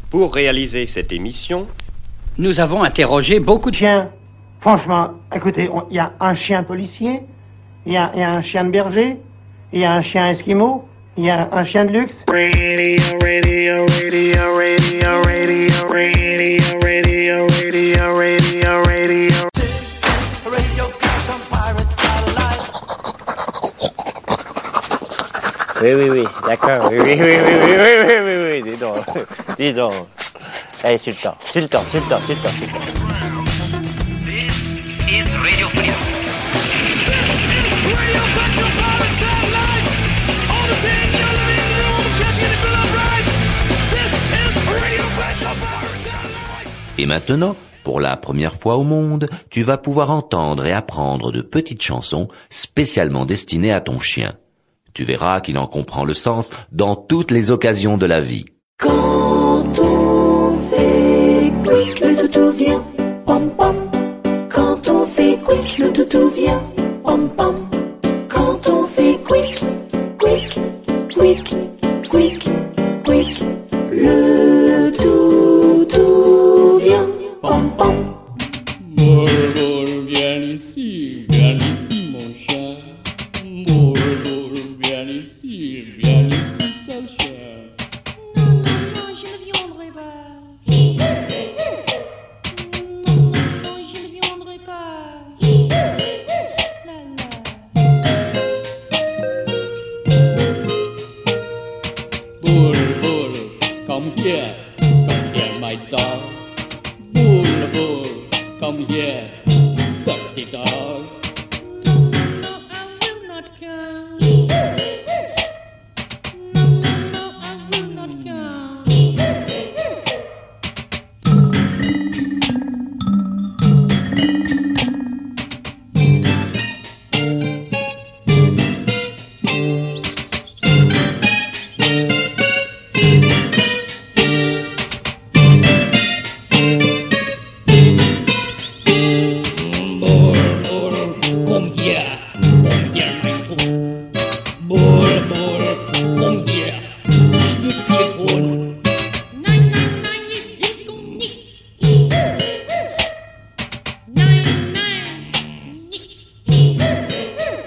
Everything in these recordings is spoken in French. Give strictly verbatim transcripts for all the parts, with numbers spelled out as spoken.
Pour réaliser cette émission, nous avons interrogé beaucoup de chiens. Franchement, écoutez, il y a un chien policier, il y, y a un chien de berger, il y a un chien esquimau, il y a un chien de luxe. Radio, radio, radio, radio, radio, radio, radio, radio, radio, radio. This is Radio Clash on Pirate Satellite. Oui, oui, oui, d'accord. Oui, oui, oui, oui, oui, oui, oui, oui, oui, dis donc. Dis donc. Allez, Sultan, Sultan, Sultan, Sultan, Sultan. This is Radio Freedom. Radio Clash on Pirate Satellite. All the team yelling in the room, cashing the bill of rights. This is Radio Clash on Pirate Satellite. Et maintenant, pour la première fois au monde, tu vas pouvoir entendre et apprendre de petites chansons spécialement destinées à ton chien. Tu verras qu'il en comprend le sens dans toutes les occasions de la vie. Quand on fait quick, le toutou vient, pom pom. Quand on fait quick, le toutou vient, pom pom. Quand on fait quick, quick, quick, quick, quick, le toutou vient, pom pom. Bol, bol, viens ici, viens ici mon chien. Bol, bol, viens ici, viens ici sale chien. Non, non, non, je ne viendrai pas. Non, non, non, je ne viendrai pas. La, la. Bol, bol, come here, come here my dog. Bol, bol, come here, dirty dog. No, no, I will not come. No, no, no, I will not come. Bol, bol, come here, come here my dog. Bol, bol, come here, Schnitzelhund. Nein, nein, nein, ich will du nicht. Nein, nein, nicht.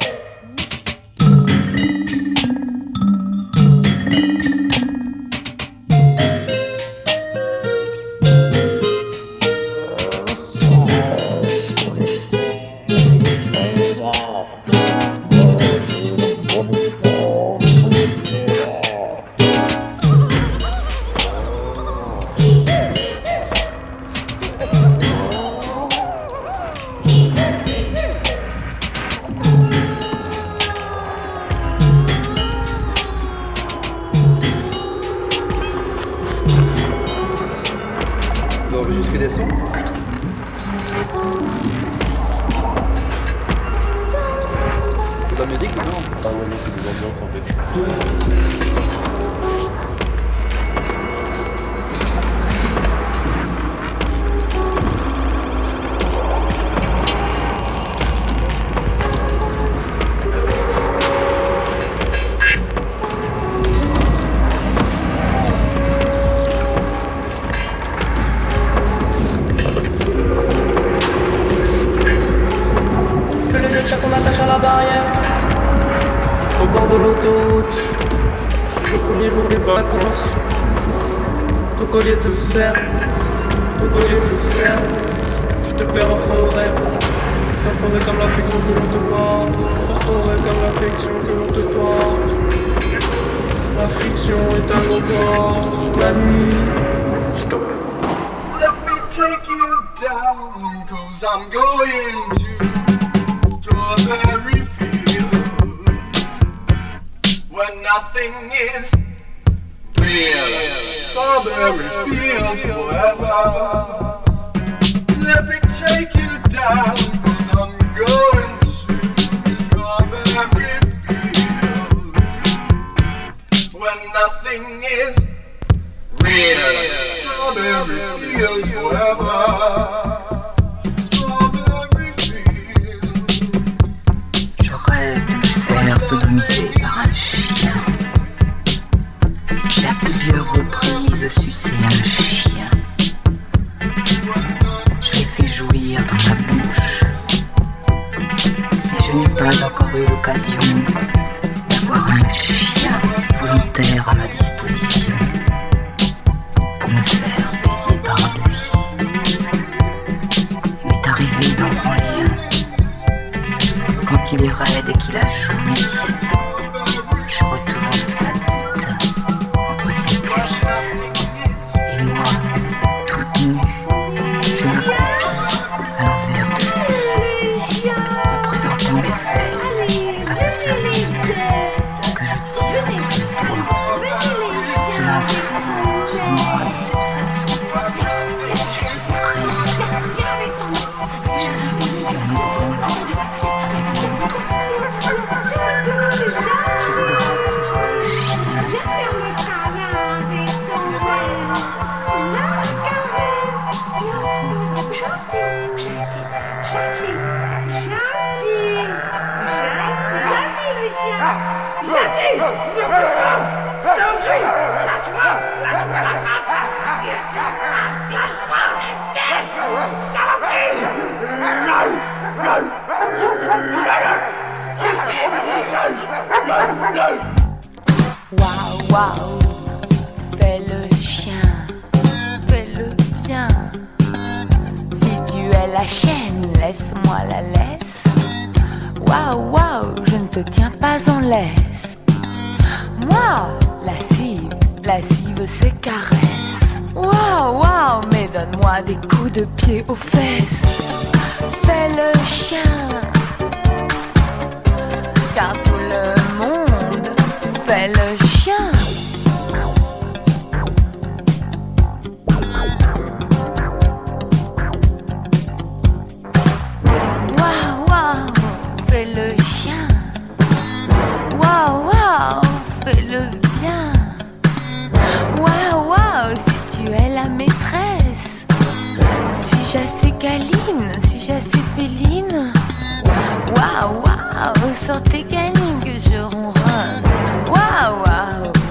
Tu dois enregistrer des sons. C'est de la musique ou non? Ah ouais, non, c'est de l'ambiance en fait. Que les jeunes chiens qu'on attache à la barrière, au bord de l'autoroute, le premier jour des vacances. Ton collier te serre, ton collier te serre. Tu te perds en forêt, en forêt comme l'affection que l'on te porte, en forêt comme l'affection que l'on te porte. La friction est un record, la nuit. Stop. Let me take you down, cause I'm going to strawberry fields where nothing is real. Strawberry fields forever. Let me take you down, cause I'm going to strawberry fields where nothing is real. Strawberry fields forever. Je rêve de me faire sodomiser par un chien. J'ai à plusieurs reprises vise sucer un chien. Je l'ai fait jouir dans ma bouche. Et je n'ai pas encore eu l'occasion d'avoir un chien volontaire à ma disposition pour me faire baiser par lui. Il m'est arrivé d'en branler un. Quand il est raide et qu'il a joui, je retourne sa bite entre ses cuisses. Et moi, toute nue, je m'accroupis à l'envers de lui, en présentant mes fesses face à sa bite que je tire entre mes doigts. Je l'enfonce moi de cette façon. Je suis très excitée et je jouis en me branlant avec l'autre. Je voudrais prendre le chien. Waouh, waouh, fais le chien, fais-le bien. Si tu es la chienne, laisse-moi la laisse. Waouh, waouh, je ne te tiens pas en laisse. Moi, lascive, lascive ses caresses. Waouh, waouh, mais donne-moi des coups de pied aux fesses. Fais le chien, car tout le monde fait le chien. Waouh, waouh, fais le chien. Waouh, waouh, fais-le bien. Waouh, waouh, si tu es la maîtresse. Suis-je assez câline? Suis-je assez féline? Waouh, waouh, sors tes canines que je ronronne. Waouh, waouh,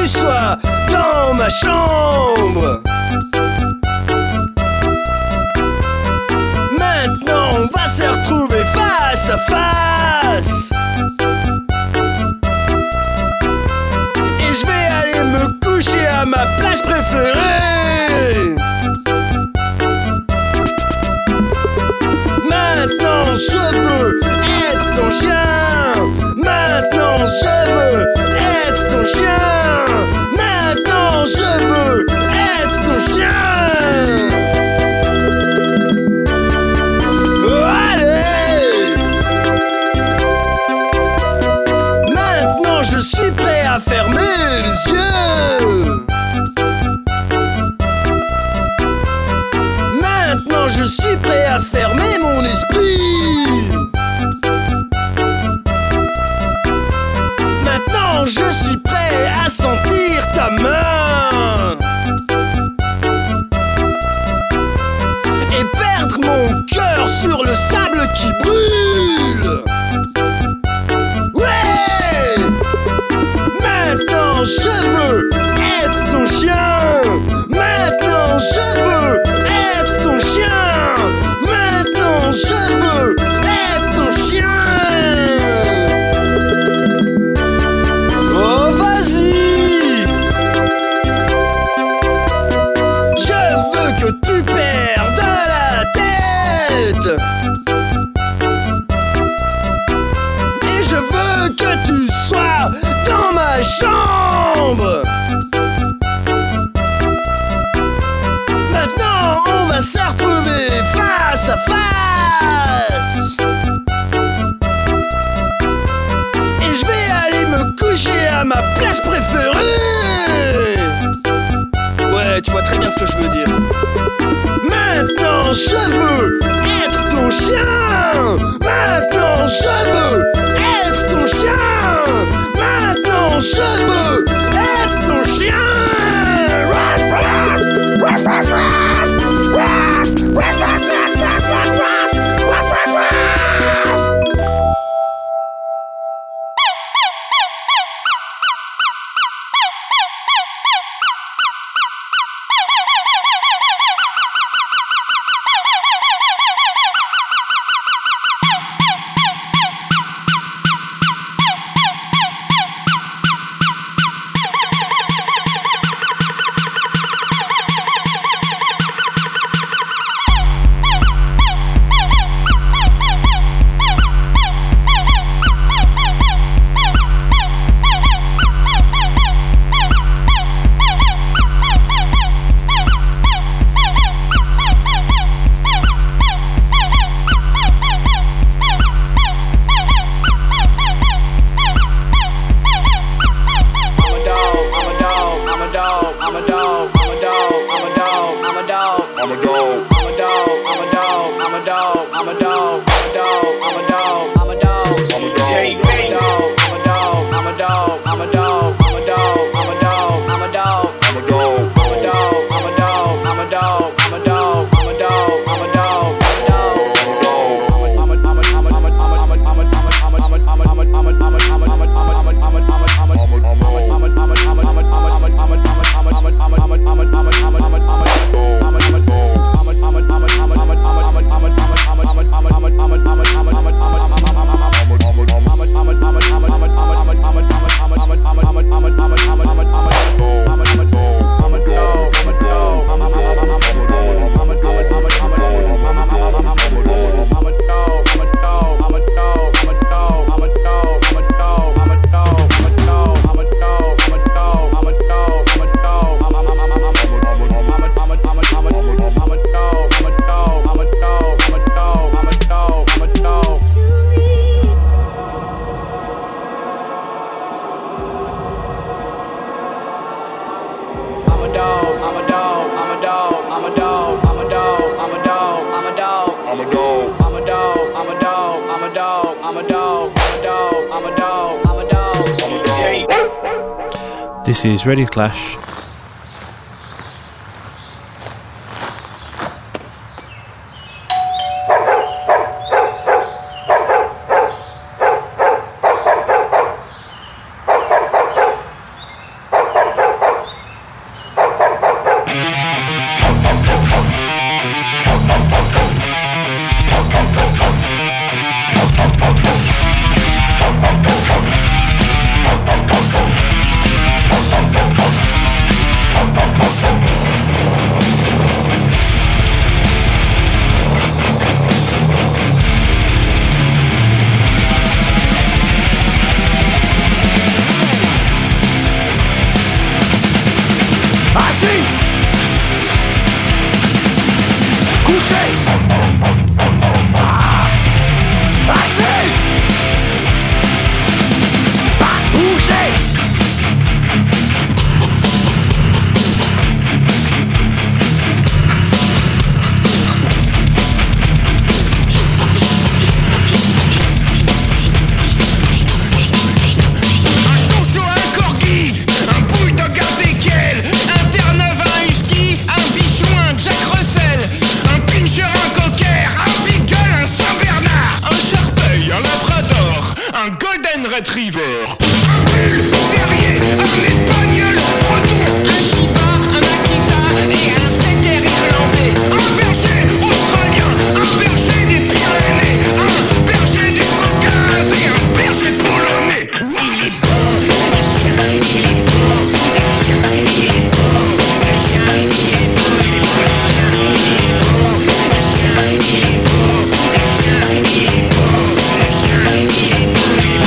tu sois dans ma chambre. Maintenant on va se retrouver face à face. Et je vais aller me coucher à ma plage préférée. Maintenant je veux être ton chien. Maintenant je veux être ton chien. Maintenant je veux être ton chien. Oh, allez! Maintenant je suis prêt à fermer les yeux. Maintenant je suis prêt à fermer mon esprit. Maintenant je suis prêt à sentir ta main et perdre mon cœur sur le sable qui brûle. Ouais! Maintenant je veux être ton chien. Maintenant je veux être ton chien. Maintenant je veux être ton chien. Oh vas-y! Je veux que tu perdes la tête. Et je veux que tu sois dans ma chambre. Maintenant on va se retrouver face à face. Et je vais aller me coucher à ma place préférée. Ouais, tu vois très bien ce que je veux dire. Maintenant je veux être ton chien. Maintenant je veux être ton chien. Maintenant je veux être ton chien. This is Radio Clash. bouger. Retriever. Un bull terrier, un espagnol breton, un shiba, un akita et un setter irlandais. Un berger australien, un berger des Pyrénées, un berger du Caucase et un berger polonais. Il est bon, le chien, il est bon, le chien, il est bon, le chien, il est bon, il est bon, le chien, il est bon, le chien, il est bon, le chien, il est bon, le chien, il est bon.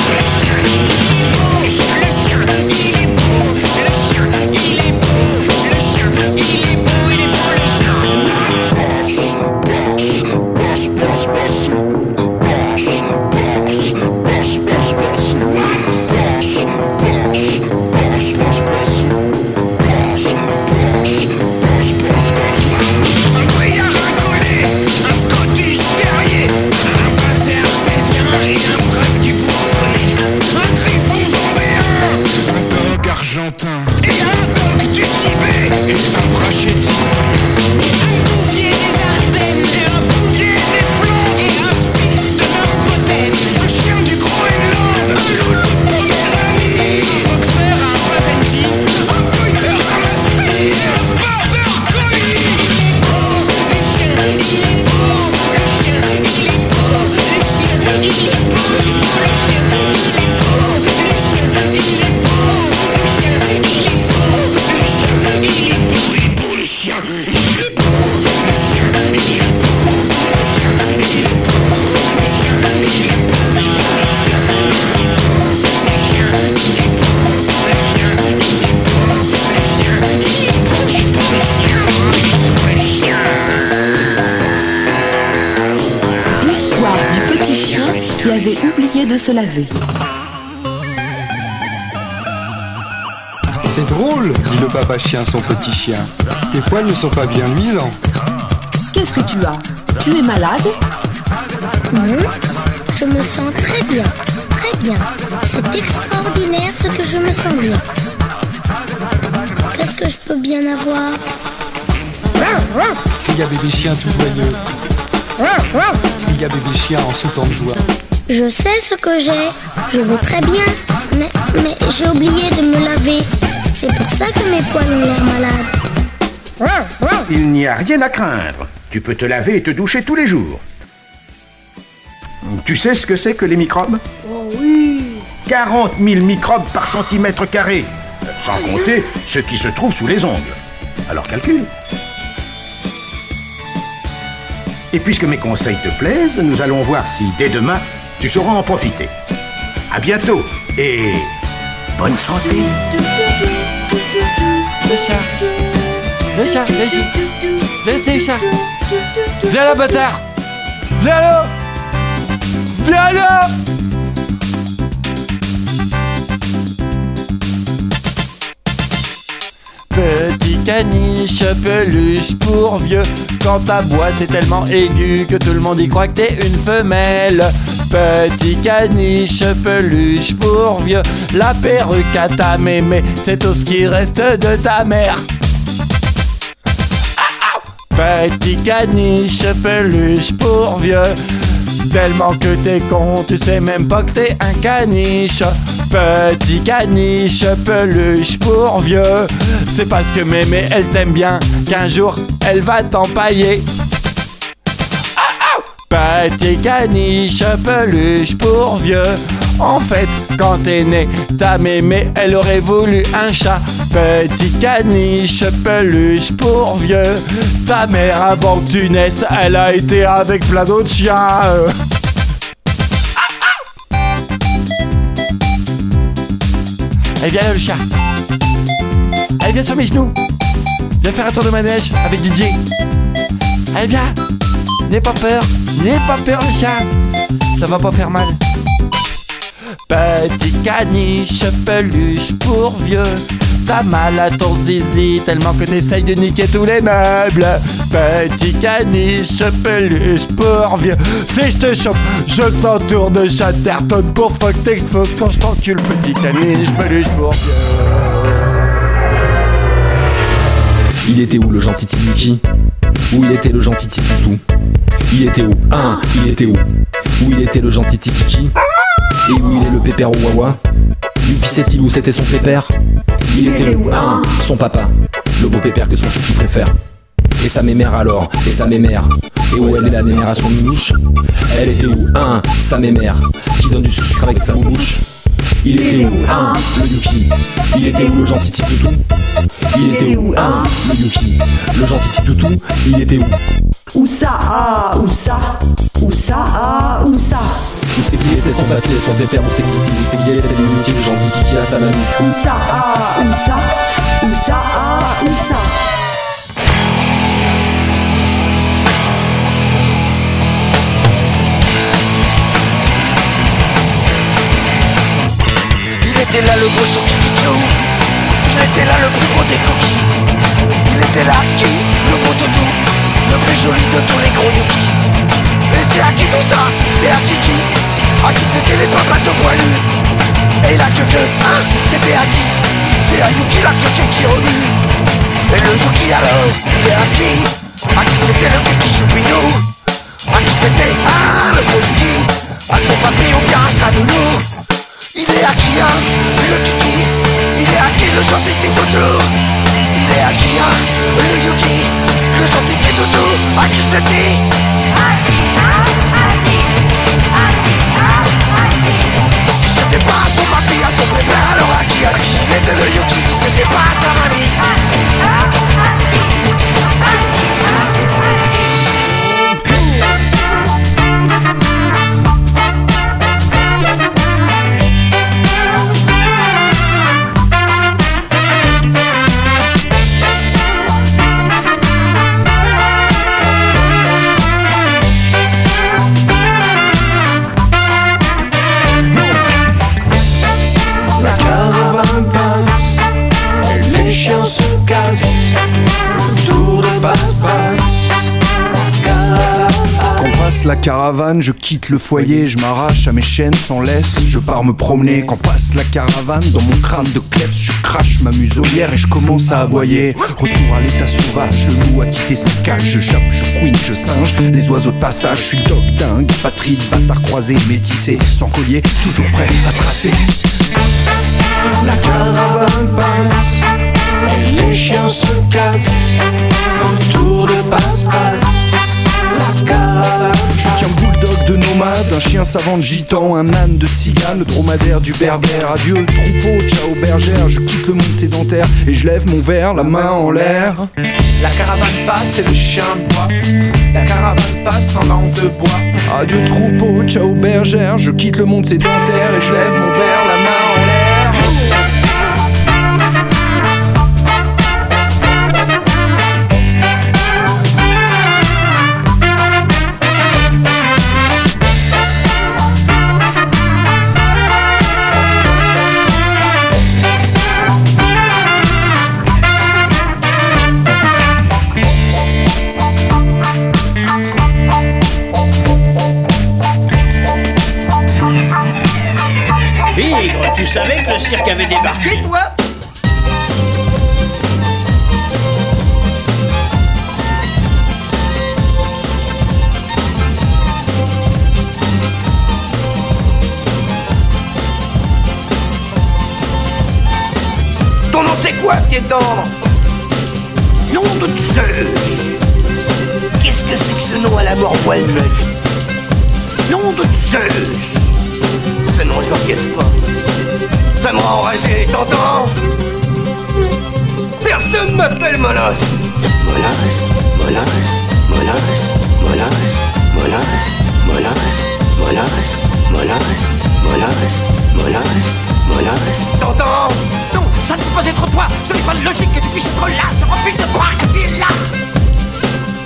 Et un dog du Tibet et un brachet de tyrolien. Un bouvier des Ardennes et un bouvier des flancs. Et un spitz de Nord-Bretagne. Un chien du Groenland, un loulou de Poméranie. Un boxer, un basenji, un pointer, un mastie et un border collie. Il est beau, le chien, il est beau. Le chien, il est beau. Le chien, il est beau. Le chien, il est beau. Le chien, il est beau. L'histoire du petit chien qui avait oublié de se laver. C'est drôle, dit le papa chien à son petit chien. Tes poils ne sont pas bien luisants. Qu'est-ce que tu as? Tu es malade? Non, je me sens très bien, très bien. C'est extraordinaire ce que je me sens bien. Qu'est-ce que je peux bien avoir? Cria bébé chien tout joyeux. Cria bébé chien en sautant de joie. Je sais ce que j'ai, je vais très bien, mais, mais j'ai oublié de me laver. C'est pour ça que mes poils ont l'air malades. Il n'y a rien à craindre. Tu peux te laver et te doucher tous les jours. Tu sais ce que c'est que les microbes? Oh oui. quarante mille microbes par centimètre carré, sans compter ceux qui se trouvent sous les ongles. Alors calcule. Et puisque mes conseils te plaisent, nous allons voir si dès demain, tu sauras en profiter. À bientôt et bonne santé. Le chat, le chat, laissez, laissez le chat. Viens là, bâtard. Viens là. Viens là. Petit caniche, peluche pour vieux. Quand t'aboies c'est tellement aigu que tout le monde y croit que t'es une femelle. Petit caniche, peluche pour vieux. La perruque à ta mémé, c'est tout ce qui reste de ta mère. Petit caniche, peluche pour vieux. Tellement que t'es con, tu sais même pas que t'es un caniche. Petit caniche, peluche pour vieux. C'est parce que mémé elle t'aime bien qu'un jour elle va t'empailler. Petit caniche, peluche pour vieux. En fait, quand t'es né, ta mémé elle aurait voulu un chat. Petit caniche, peluche pour vieux. Ta mère avant que tu naisses, elle a été avec plein d'autres chiens. Allez, viens là le chat. Allez, viens sur mes genoux. Viens faire un tour de manège avec Didier. Allez, viens. N'aie pas peur. N'aie pas peur le chat. Ça va pas faire mal. Petit caniche, peluche pour vieux. T'as mal à ton zizi tellement que t'essayes de niquer tous les meubles. Petit caniche, peluche pour vieux. Si je te chope, je t'entoure de Chatterton pour fuck t'explose quand je t'encule. Petit caniche, peluche pour vieux. Il était où le gentil Tibuki? Où il était le gentil Titoutou? Il était où? Hein? Il était où? Où il était le gentil Tiki? Et où il est le pépère au wawa? Lui fissait-il où c'était son pépère? Il était où? Hein? Son papa, le beau pépère que son chouchou préfère. Et sa mémère alors? Et sa mémère? Et où elle est la mémère à son minouche? Elle était où? Hein? Sa mémère, qui donne du sucre avec sa bouche. Il était où? Hein? Le Yuki. Il était où le gentil Titoutou? Il était où? Hein? Le Yuki. Le gentil Titoutou, il était où? Où ça? Ah, où ça? Où ça? Ah, où ça? Où c'est qu'il était son papier, son pépère, où c'est qu'il était? Où c'est qu'il était le Yuki, le gentil Kiki à sa mamie? Où ça? Ah, où ça? Où ça? Ah, où ça? Il était là le gros Kikichou. Il était là le plus beau des cookies. Il était là qui? Le beau toutou. Le plus joli de tous les gros Yuki. Et c'est à qui tout ça? C'est à Kiki. À qui c'était les papas de poilus. Et la queue hein? C'était à qui? C'est à Yuki la queue qui remue. Et le Yuki alors, il est à qui? À qui c'était le Kiki Choupidou? À qui c'était? Ah, le gros Yuki. À son papy ou bien à sa nounou. Il est à qui, hein, le Kiki? Il est à qui, le gentil Titoutou? Il est à qui, hein, le Yuki? Le gentil Titoutou? À qui c'est-il? Si c'était pas à son papy, à son pépère, alors à qui? À qui était le Yuki? Si c'était pas à sa mamie? La caravane, je quitte le foyer, je m'arrache à mes chaînes sans laisse, je pars me promener. Quand passe la caravane, dans mon crâne de kleps, je crache ma muselière et je commence à aboyer. Retour à l'état sauvage, le loup a quitté sa cage, je jappe, je queen, je singe, les oiseaux de passage, je suis dog dingue, patrie de bâtards croisés, métissés, sans collier, toujours prêt à tracer. La caravane passe, et les chiens se cassent, autour de passe-passe. Je suis un bulldog de nomade, un chien savant de gitan, un âne de tzigane, le dromadaire du berbère. Adieu troupeau, ciao bergère, je quitte le monde sédentaire et je lève mon verre, la main en l'air. La caravane passe et le chien boit. La caravane passe en langue de bois. Adieu troupeau, ciao bergère, je quitte le monde sédentaire et je lève mon verre, la main en l'air. Bigre, tu savais que le cirque avait débarqué, toi? Ton nom c'est quoi, piéton? Nom de Zeus. Qu'est-ce que c'est que ce nom à la mort poil meuf? Nom de Zeus. Ce nom je l'encaisse pas. Ça me rend enragé, t'entends? Personne m'appelle Monos. Monos, Monos, Monos, Monos, Monos, Monos, Monos, Monos, Monos, Monos, Monos. T'entends? Non, ça ne peut pas être toi. Ce n'est pas logique que tu puisses être là. Je refuse de croire que tu es là.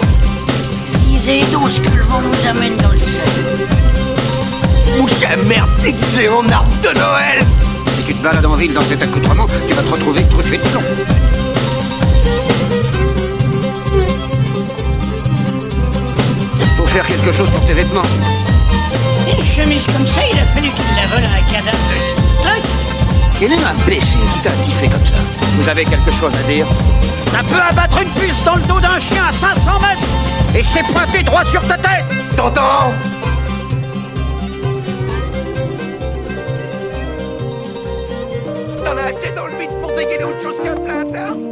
Fils et douze que le vent nous amène dans le ciel. Mouche à merde déguisé en arbre de Noël. Si tu te balades en ville dans cet accoutrement, tu vas te retrouver truffé de plomb. Faut faire quelque chose pour tes vêtements. Une chemise comme ça, il a fallu qu'il la vole à un cadavre de truc. Quel est l'imbécile qui t'a attifé comme ça? Vous avez quelque chose à dire? Ça peut abattre une puce dans le dos d'un chien à cinq cents mètres et c'est pointé droit sur ta tête. T'entends? T'en as assez dans le vide pour dégainer autre chose qu'un plat à tarte?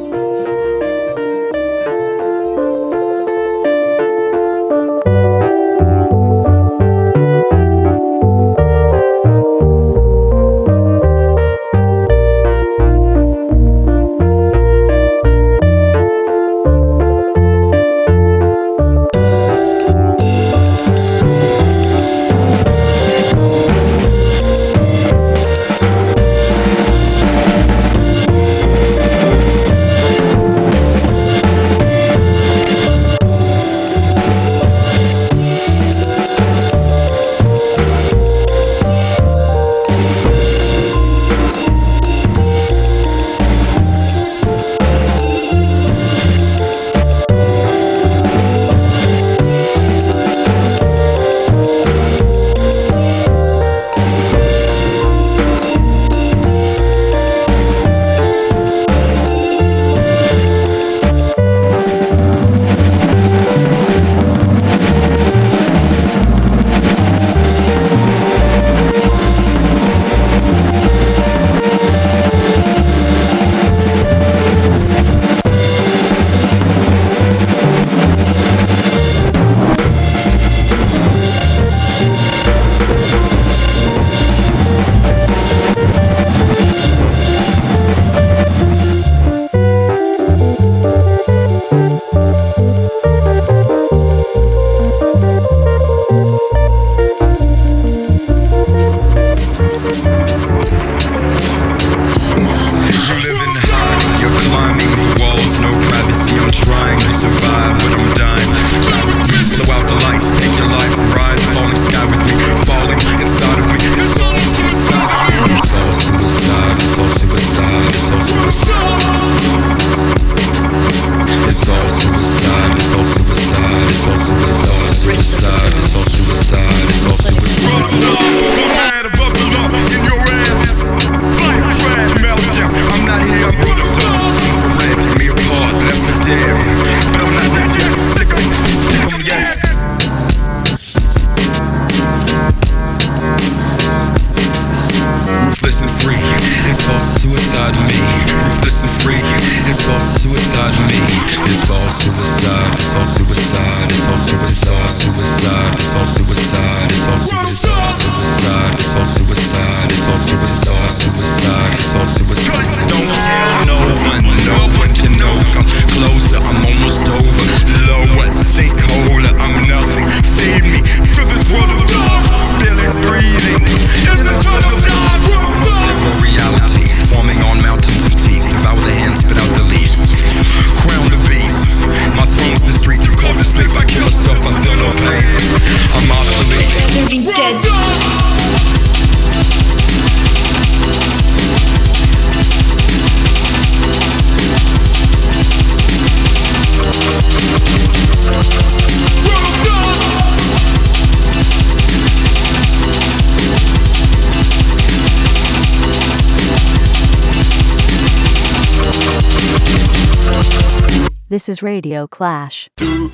This is Radio Clash.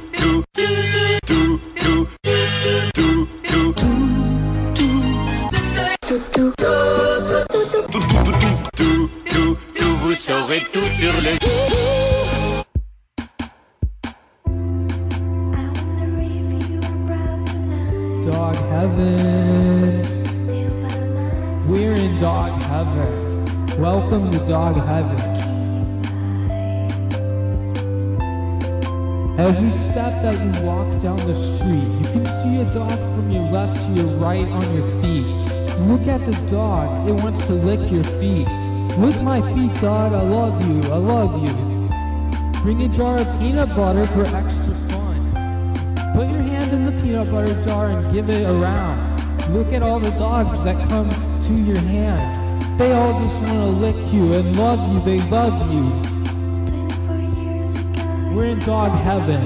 Vous saurez tout sur le... Dog heaven. We're in dog heaven. Welcome to dog heaven. Every step that you walk down the street, you can see a dog from your left to your right on your feet. Look at the dog, it wants to lick your feet. Lick my feet, dog, I love you, I love you. Bring a jar of peanut butter for extra fun. Put your hand in the peanut butter jar and give it around. Look at all the dogs that come to your hand. They all just want to lick you and love you. They love you. We're in dog heaven.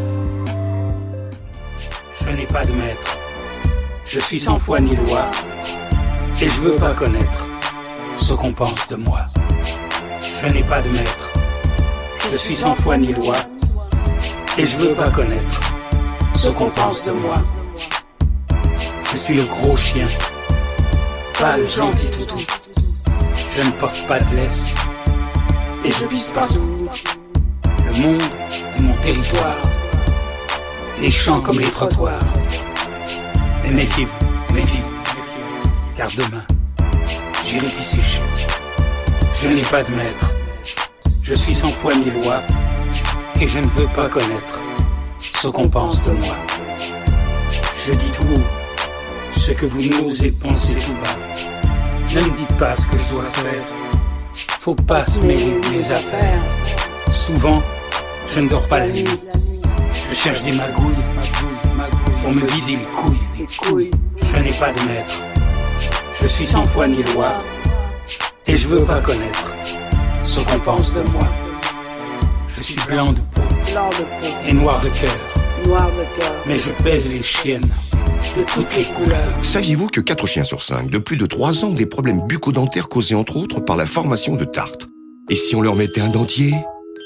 Je n'ai pas de maître. Je suis sans foi ni loi. Et je veux pas connaître ce qu'on pense de moi. Je n'ai pas de maître. Je suis sans foi ni loi. Et je veux pas connaître ce qu'on pense de moi. Je suis le gros chien, pas le gentil toutou. Je ne porte pas de laisse et je bise partout. Le monde est mon territoire, les champs comme les trottoirs. Mais méfiez-vous, méfiez-vous, méfiez-vous, car demain, j'irai pisser chez vous. Je n'ai pas de maître, je suis sans foi ni loi, et je ne veux pas connaître ce qu'on pense de moi. Je dis tout haut ce que vous n'osez penser tout bas. Ne me dites pas ce que je dois faire, faut pas se mêler de mes affaires. Souvent, je ne dors pas la nuit, je cherche des magouilles, magouilles, magouilles pour me vider les couilles, les couilles. Je n'ai pas de maître, je suis sans foi ni loi, et je veux pas connaître ce qu'on pense de moi. Je suis blanc de peau, blanc de peau et noir de cœur, noir de cœur, mais je baise les chiennes de toutes les couleurs. Saviez-vous que quatre chiens sur cinq de plus de trois ans ont des problèmes bucco-dentaires causés entre autres par la formation de tartres? Et si on leur mettait un dentier?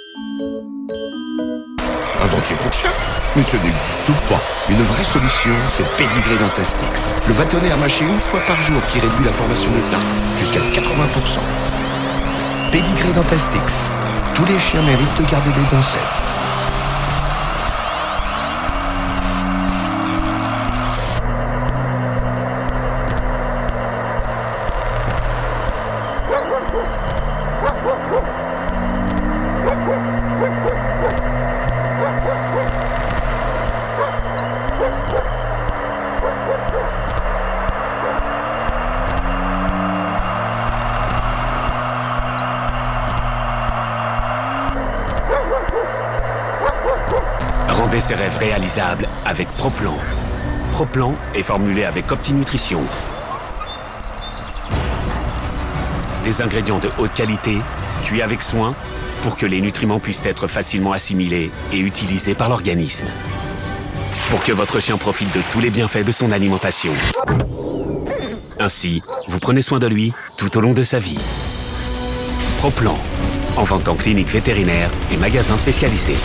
Un dentier pour chien? Mais ce n'existe pas. Une vraie solution, c'est Pédigré Dentastix. Le bâtonnet à mâcher une fois par jour qui réduit la formation de tartre jusqu'à quatre-vingts pour cent. Pédigré Dentastix. Tous les chiens méritent de garder des dents saines. Rendez ses rêves réalisables avec Proplan. Proplan est formulé avec OptiNutrition. Des ingrédients de haute qualité, cuits avec soin, pour que les nutriments puissent être facilement assimilés et utilisés par l'organisme. Pour que votre chien profite de tous les bienfaits de son alimentation. Ainsi, vous prenez soin de lui tout au long de sa vie. Proplan, en vente en clinique vétérinaire et magasins spécialisés.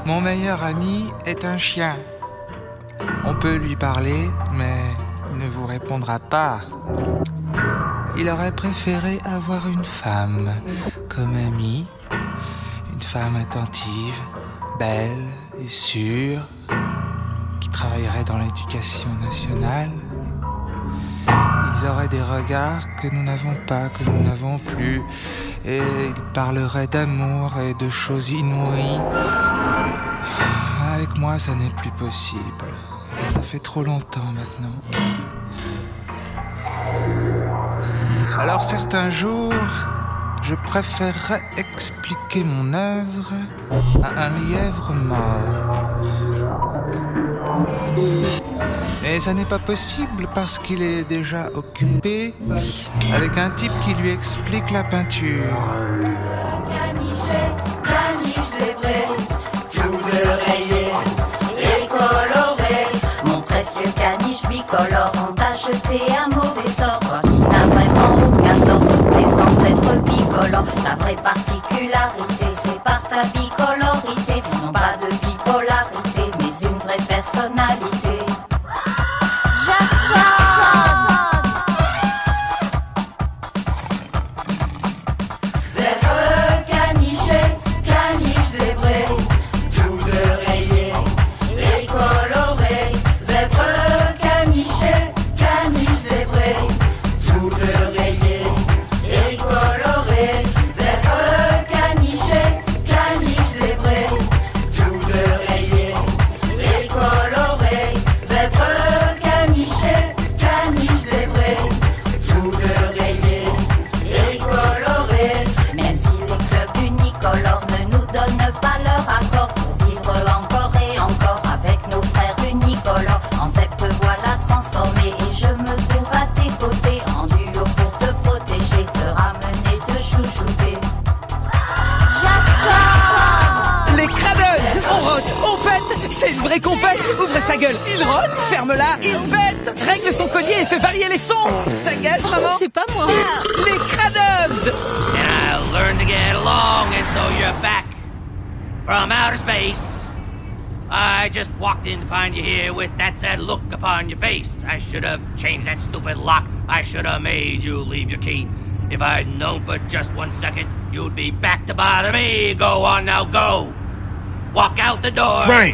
Mon meilleur ami est un chien. On peut lui parler, mais il ne vous répondra pas. Il aurait préféré avoir une femme comme amie, une femme attentive, belle et sûre, qui travaillerait dans l'éducation nationale. Ils auraient des regards que nous n'avons pas, que nous n'avons plus, et ils parleraient d'amour et de choses inouïes. Avec moi, ça n'est plus possible. Ça fait trop longtemps maintenant. Alors certains jours, je préférerais expliquer mon œuvre à un lièvre mort. Mais ça n'est pas possible parce qu'il est déjà occupé avec un type qui lui explique la peinture. Caniche, caniche zébré, tout de rayé et coloré. Mon précieux caniche bicolore, on t'a jeté un mauvais sort. Toi qui n'as vraiment aucun tort, sont tes ancêtres bicolores. Ta vraie particularité fait par ta bicolorité. Non pas de bipolarité, mais une vraie personnalité. Ça gaz, maman? C'est pas moi. Ah, les Cradogs! And I learned to get along, and so you're back from outer space. I just walked in to find you here with that sad look upon your face. I should have changed that stupid lock. I should have made you leave your key. If I'd known for just one second, you'd be back to bother me. Go on now, go. Walk out the door. Frank!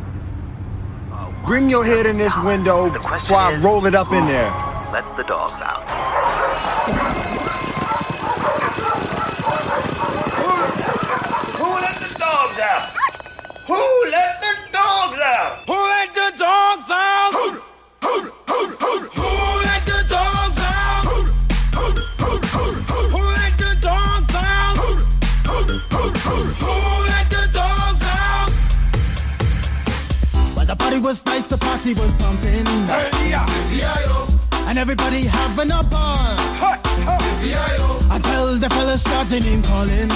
Bring your head in this window before I roll it up in there. Let the dogs out. Who let the dogs out? Who let the dogs out? Who let the dogs out? Who let the dogs out? Who let the dogs out? Who let the dogs out? Well, the party was nice, the party was pumping. Hey, yeah, yeah, and everybody having a ball. Hey, hey, until the fellas started name calling.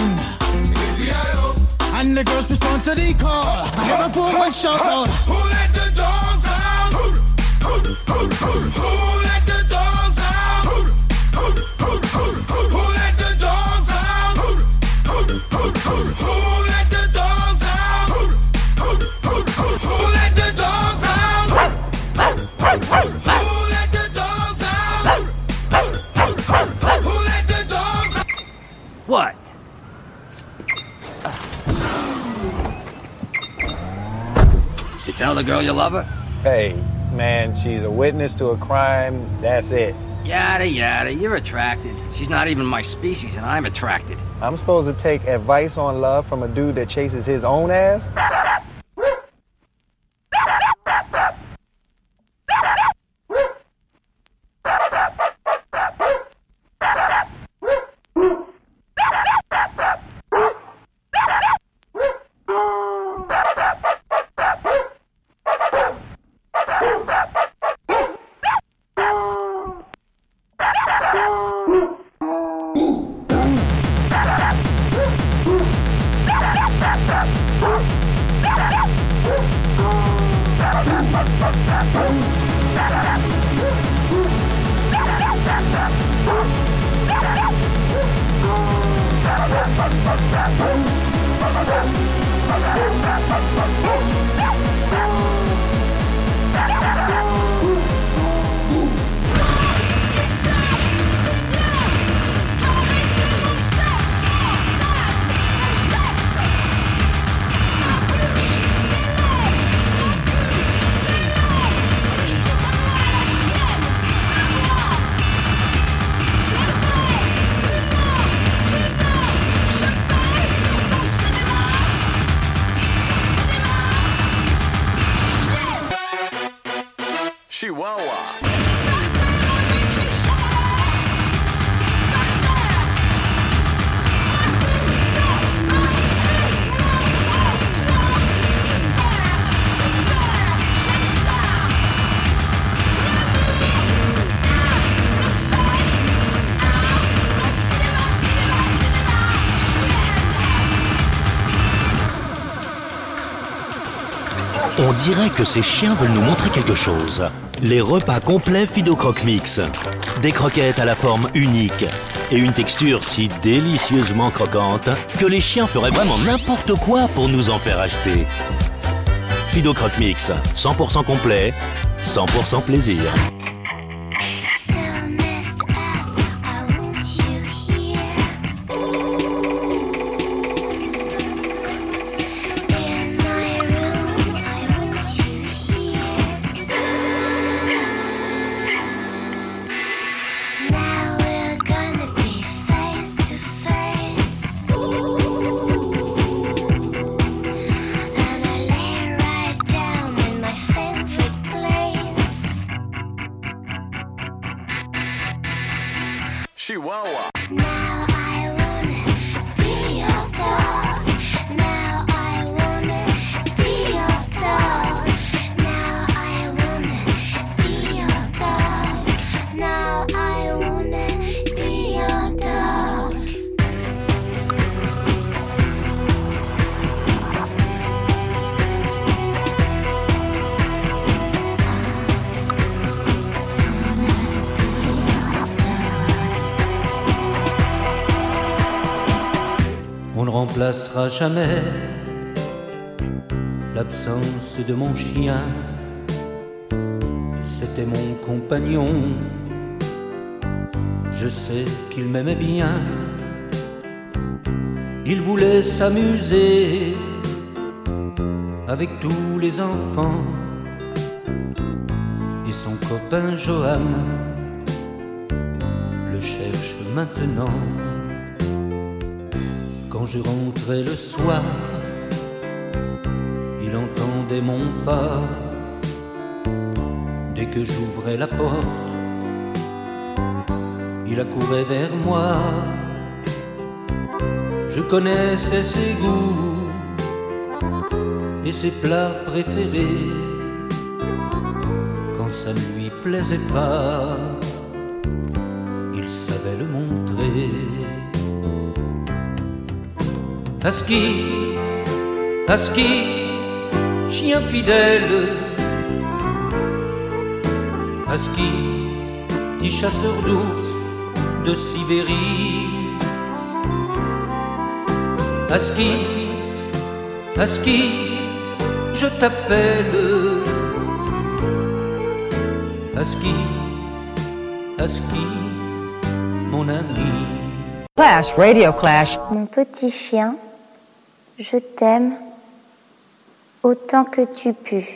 And the girls respond to the call. I have a poor one shout out. Who let the dogs out? Who let the dogs out? Who let the dogs out? Who let the dogs out? Who let the dogs out? Who let the dogs out? Who let the dogs out? What? You tell the girl you love her? Hey, man, she's a witness to a crime. That's it. Yada, yada. You're attracted. She's not even my species, and I'm attracted. I'm supposed to take advice on love from a dude that chases his own ass? On dirait que ces chiens veulent nous montrer quelque chose. Les repas complets Fido Croc Mix. Des croquettes à la forme unique et une texture si délicieusement croquante que les chiens feraient vraiment n'importe quoi pour nous en faire acheter. Fido Croc Mix, cent pour cent complet, cent pour cent plaisir. Chihuahua. On ne remplacera jamais l'absence de mon chien. C'était mon compagnon. Je sais qu'il m'aimait bien. Il voulait s'amuser avec tous les enfants. Et son copain Johan le cherche maintenant. Quand je rentrais le soir, il entendait mon pas. Dès que j'ouvrais la porte, il accourait vers moi. Je connaissais ses goûts et ses plats préférés. Quand ça ne lui plaisait pas, il savait le montrer. Husky, Husky, chien fidèle. Husky, petit chasseur d'ours de Sibérie. Husky, Husky, je t'appelle. Husky, Husky, mon ami. Clash, Radio Clash. Mon petit chien, je t'aime autant que tu pues.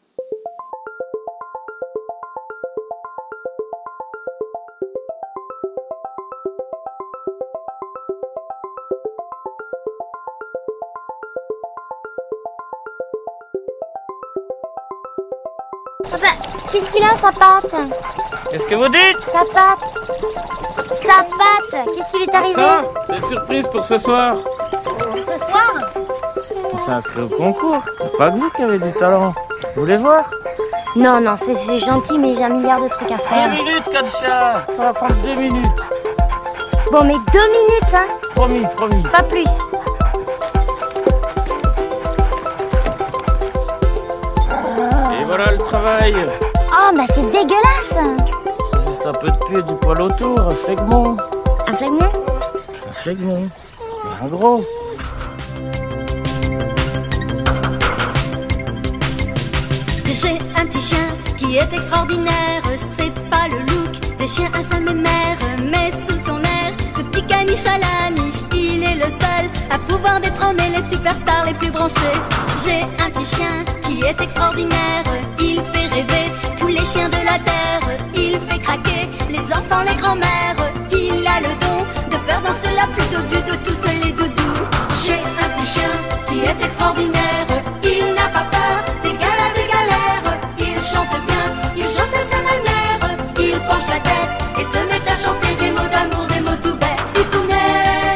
Papa, qu'est-ce qu'il a sa patte? Qu'est-ce que vous dites? Sa patte. Sa patte. Qu'est-ce qui lui est arrivé? Ça, c'est une surprise pour ce soir. Ce soir? On s'est inscrit au concours. Pas que vous qui avez du talent. Vous voulez voir? Non, non, c'est, c'est gentil, mais j'ai un milliard de trucs à faire. Deux minutes, Katcha. Ça va prendre deux minutes. Bon, mais deux minutes, hein? Promis, promis. Pas plus. Et voilà le travail. Oh, bah c'est dégueulasse. C'est juste un peu de pu et du poil autour, un flegmon. Un flegmon? Un flegmon. Mais un gros. qui est extraordinaire. C'est pas le look des chiens à sa mémère, mais sous son air de petit caniche à la niche, il est le seul à pouvoir détrôner les superstars les plus branchés. J'ai un petit chien qui est extraordinaire, il fait rêver tous les chiens de la terre, il fait craquer les enfants, les grands-mères, il a le don de faire danser la plus dodue de toutes les doudous. J'ai un petit chien qui est extraordinaire, il n'a pas peur des galères, des galères, il chante bien, il chante à sa manière, il penche la tête et se met à chanter des mots d'amour, des mots tout bêtes, pipounet.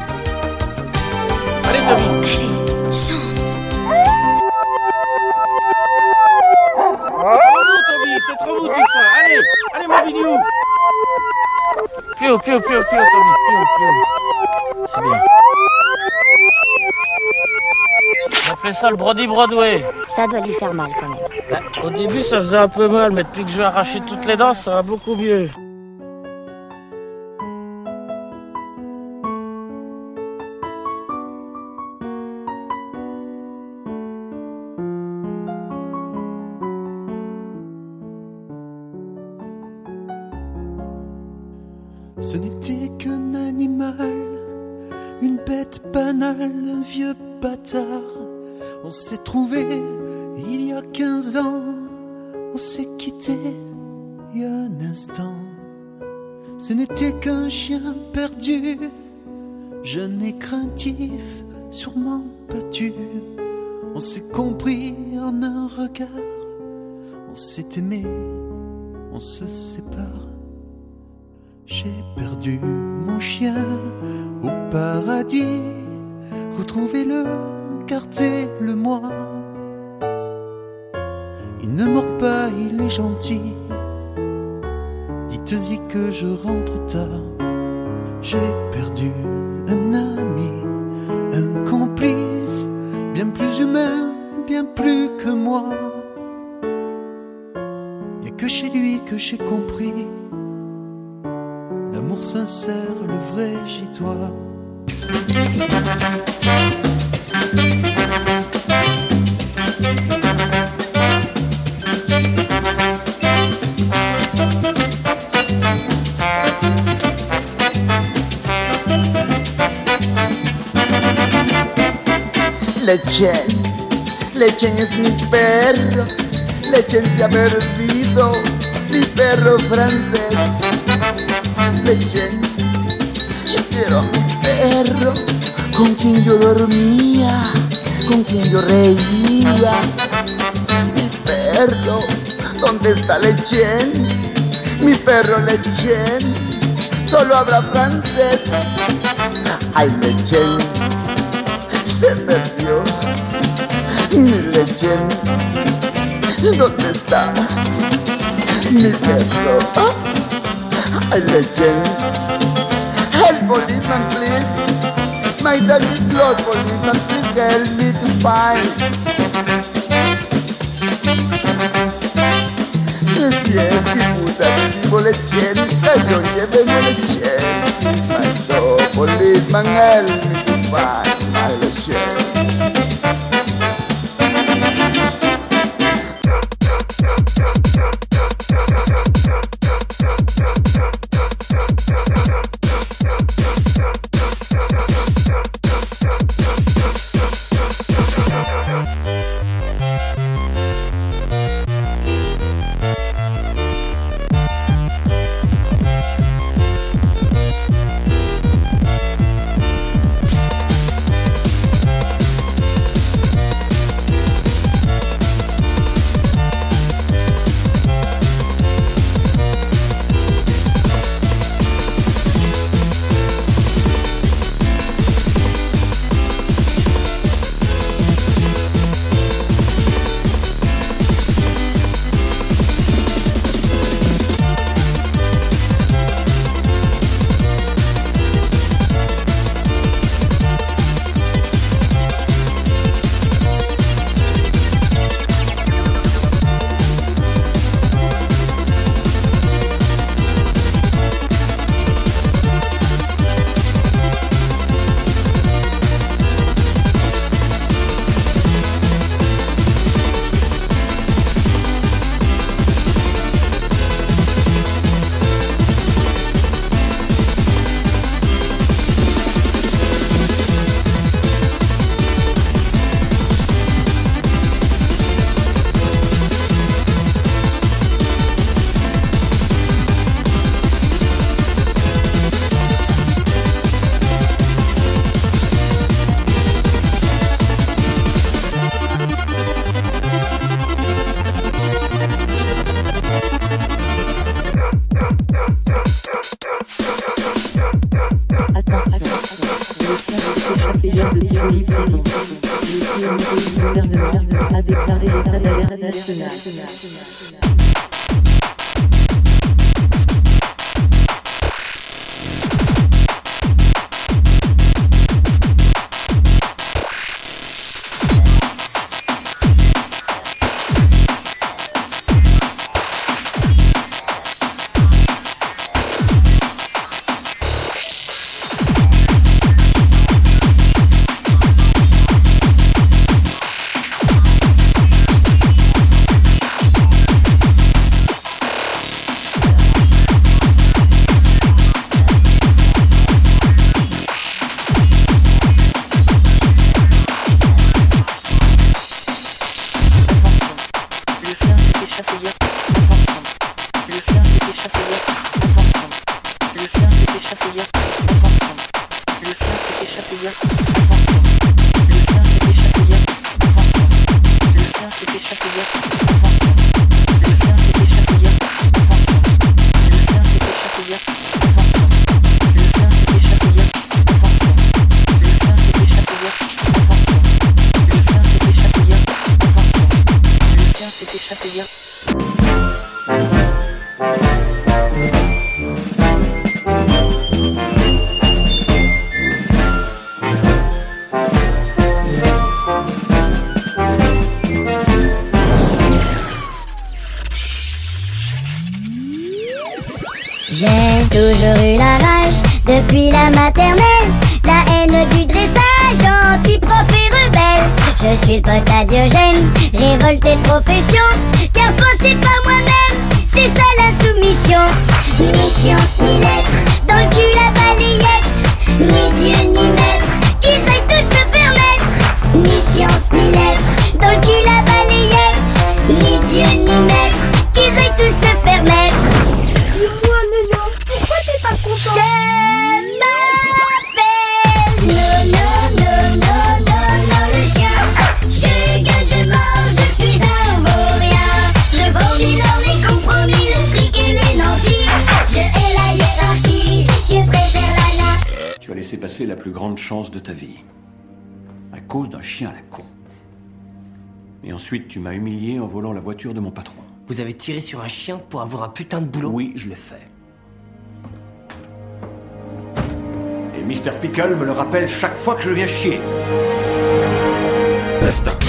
Allez, Tommy. Allez, chante. Trop mou, Tommy, c'est trop mou tout ça. Allez, allez, mon bignou. Plus haut, plus haut, plus haut, plus haut, Tommy, plus haut, plus haut. C'est bien. J'appelais ça le Brody Broadway. Ça doit lui faire mal quand même. Bah, au début, ça faisait un peu mal, mais depuis que je lui ai arraché toutes les dents, ça va beaucoup mieux. Ce n'était qu'un animal, une bête banale, un vieux bâtard. On s'est trouvé il y a quinze ans, on s'est quitté il y a un instant. Ce n'était qu'un chien perdu, jeune et craintif, sûrement battu. On s'est compris en un regard, on s'est aimé, on se sépare. J'ai perdu mon chien au paradis, retrouvez-le, gardez-le-moi. Il ne mord pas, il est gentil, dites-y que je rentre tard. J'ai perdu un ami, un complice, bien plus humain, bien plus que moi. Y'a que chez lui que j'ai compris l'amour sincère, le vrai gidois. Lechen, Lechen es mi perro, Lechen se ha perdido, mi perro francés. Lechen, yo quiero a mi perro, con quien yo dormía, con quien yo reía. Mi perro, ¿dónde está Lechen? Mi perro Lechen, solo habla francés. Ay, Lechen, se perdió. Mi Lechen, ¿dónde está mi perro? ¿Ah? Ay, Lechen, help policeman please. My dog is lost, policeman please help me to find. Si es que puta me vivo Lechen, yo llevo Lechen. My dog, policeman help me to find my Lechen. Joly présente. Le gouvernement a déclaré l'état d'alerte nationale. J'ai toujours eu la rage depuis la maternelle, la haine du dressage, anti-prof et rebelle. Je suis le pote à Diogène, révolté de profession, car pensé par moi-même, c'est ça la soumission. Ni science ni lettres, dans le cul la balayette, ni Dieu ni maître, qu'ils aillent tous se faire mettre. Ni science ni lettres, dans le cul la balayette, ni Dieu ni maître, qu'ils aillent tous se faire mettre. Dis-moi, Nono, pourquoi t'es pas content? Je m'appelle Nono, Nono, Nono le chien. Je gueule, je mange, je suis un vaurien. Je vomis dans les compromis, le fric et les nantis. Je hais la hiérarchie, je préfère la nappe. Tu as laissé passer la plus grande chance de ta vie. À cause d'un chien à la con. Et ensuite, tu m'as humilié en volant la voiture de mon patron. Vous avez tiré sur un chien pour avoir un putain de boulot? Oui, je l'ai fait. Et mister Pickle me le rappelle chaque fois que je viens chier. Lève ta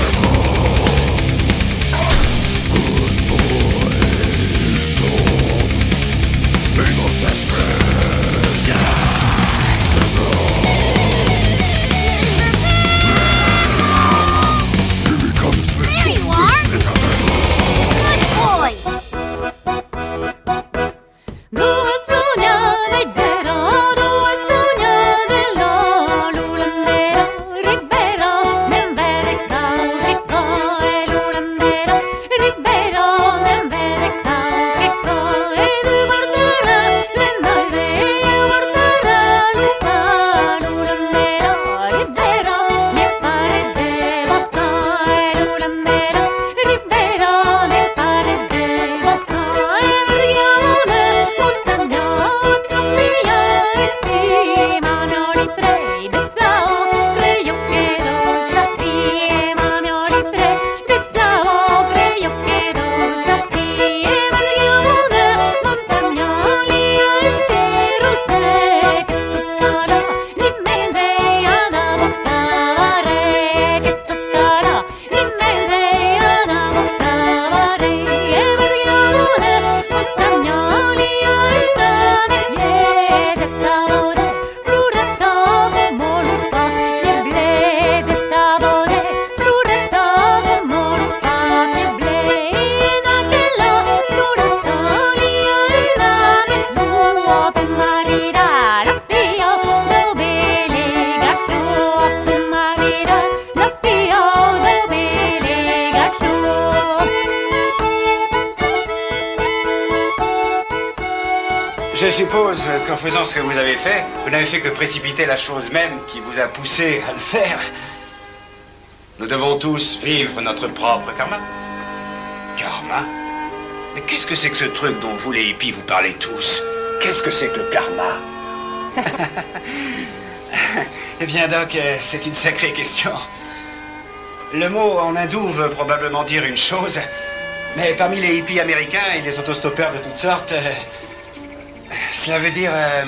Je suppose qu'en faisant ce que vous avez fait, vous n'avez fait que précipiter la chose même qui vous a poussé à le faire. Nous devons tous vivre notre propre karma. Karma? Mais qu'est-ce que c'est que ce truc dont vous les hippies vous parlez tous? Qu'est-ce que c'est que le karma? Eh bien, Doc, euh, c'est une sacrée question. Le mot en hindou veut probablement dire une chose, mais parmi les hippies américains et les autostoppeurs de toutes sortes, euh, cela veut dire... Euh,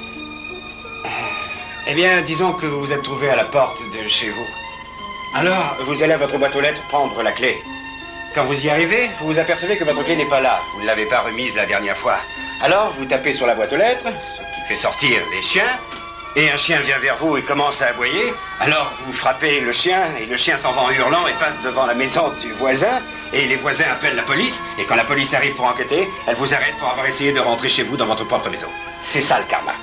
eh bien, disons que vous vous êtes trouvé à la porte de chez vous. Alors, vous allez à votre boîte aux lettres prendre la clé. Quand vous y arrivez, vous vous apercevez que votre clé n'est pas là. Vous ne l'avez pas remise la dernière fois. Alors, vous tapez sur la boîte aux lettres, ce qui fait sortir les chiens, et un chien vient vers vous et commence à aboyer. Alors, vous frappez le chien, et le chien s'en va en hurlant et passe devant la maison du voisin, et les voisins appellent la police, et quand la police arrive pour enquêter, elle vous arrête pour avoir essayé de rentrer chez vous dans votre propre maison. C'est ça le karma.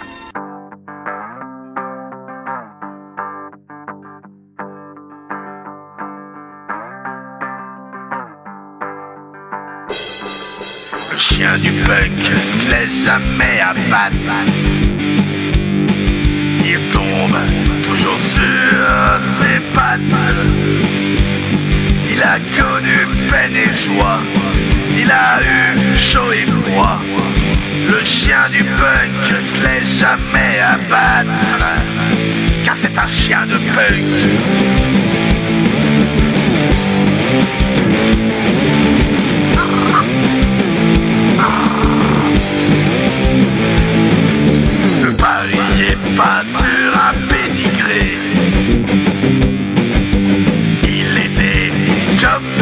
Le chien du punk se laisse jamais abattre. Il tombe toujours sur ses pattes. Il a connu peine et joie. Il a eu chaud et froid. Le chien du punk se laisse jamais abattre. Car c'est un chien de punk. Le pari est pas sur un pédigré. Il est né comme